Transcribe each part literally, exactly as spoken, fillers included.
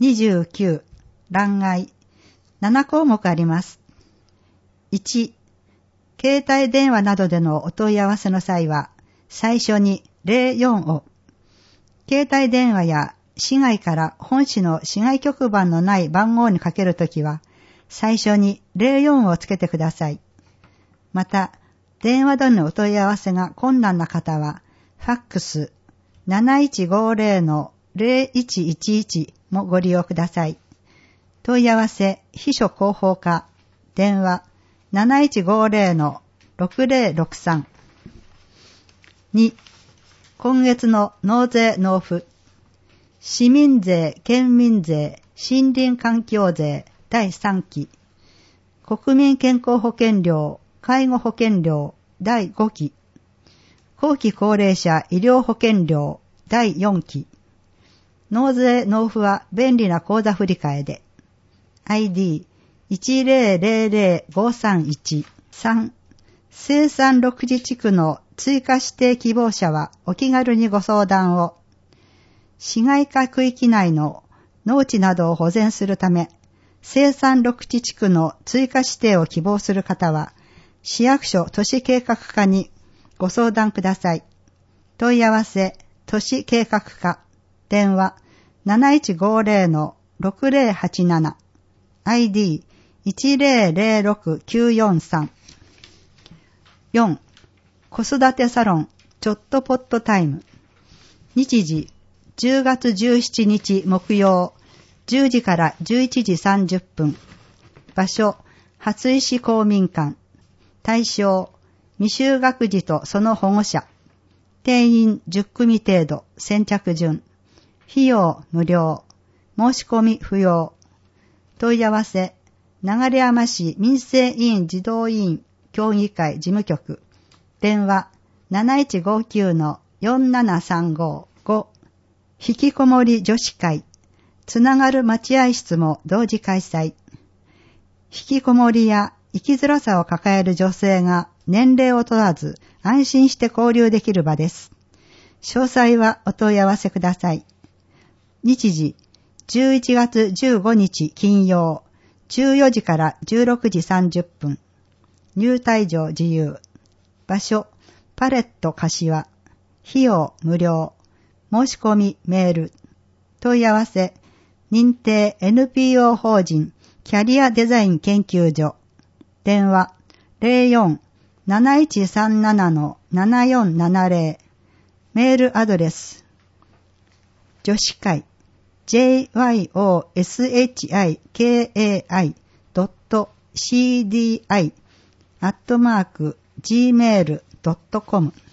にじゅうきゅう、欄外。なな項目あります。いち、携帯電話などでのお問い合わせの際は、最初にゼロよんを、携帯電話や市外から本市の市外局番のない番号にかけるときは、最初にゼロよんをつけてください。また、電話でのお問い合わせが困難な方は、ファックスなないちごゼロのゼロいちいちいちもご利用ください。問い合わせ、秘書広報課、電話なないちごゼロのろくゼロろくさん。に、今月の納税納付、市民税、県民税、森林環境税だいさんき、国民健康保険料、介護保険料だいごき、後期高齢者医療保険料だいよんき、納税納付は便利な口座振替で、アイディーいちゼロゼロゼロごさんいち。さん、生産緑地地区の追加指定希望者はお気軽にご相談を。市街化区域内の農地などを保全するため、生産緑地地区の追加指定を希望する方は、市役所都市計画課にご相談ください。問い合わせ、都市計画課、電話なないちごゼロのろくゼロはちなな、アイディーいちゼロゼロろくきゅうよんさん。よん、子育てサロンちょっとポットタイム。日時じゅうがつじゅうしちにち木曜じゅうじからじゅういちじさんじゅっぷん。場所初石公民館。対象未就学児とその保護者。定員じゅっくみ程度。先着順。費用無料。申し込み不要。問い合わせ流山市民生委員児童委員協議会事務局。電話なないちごきゅうのよんななさんご。ご、引きこもり女子会。つながる待合室も同時開催。引きこもりや生きづらさを抱える女性が年齢を問わず安心して交流できる場です。詳細はお問い合わせください。日時じゅういちがつじゅうごにち金曜じゅうよじからじゅうろくじさんじゅっぷん。入退場自由。場所パレット柏。費用無料。申し込みメール。問い合わせ認定 エヌピーオー 法人キャリアデザイン研究所。電話ゼロよん なないちさんななのななよんななゼロ。メールアドレス女子会 ジェイワイオーエスエイチアイケーエーアイ ドット シーディーアイ アットマーク ジーメール ドットコム。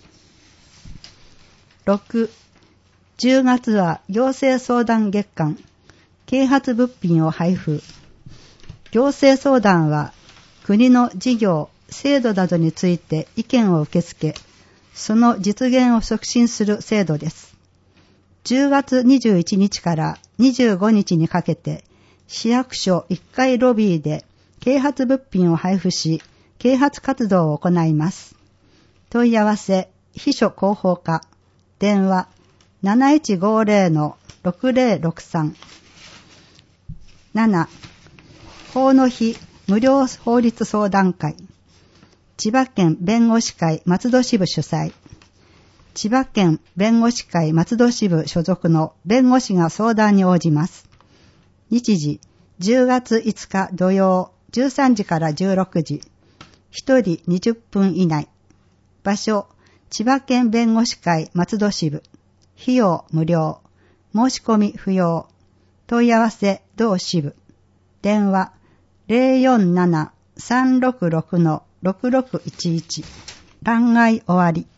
ろく、じゅうがつは行政相談月間。啓発物品を配布。行政相談は国の事業、制度などについて意見を受け付け、その実現を促進する制度です。じゅうがつにじゅういちにちからにじゅうごにちにかけて、市役所いっかいロビーで啓発物品を配布し、啓発活動を行います。問い合わせ、秘書広報課、電話なないちごゼロのろくゼロろくさん。なな、法の日無料法律相談会。千葉県弁護士会松戸支部主催。千葉県弁護士会松戸支部所属の弁護士が相談に応じます。日時じゅうがついつか土曜じゅうさんじからじゅうろくじ。ひとりにじゅっぷん以内。場所千葉県弁護士会松戸支部。費用無料。申し込み不要。問い合わせ同支部。電話ゼロよんなな さんろくろくのろくろくいちいち。欄外終わり。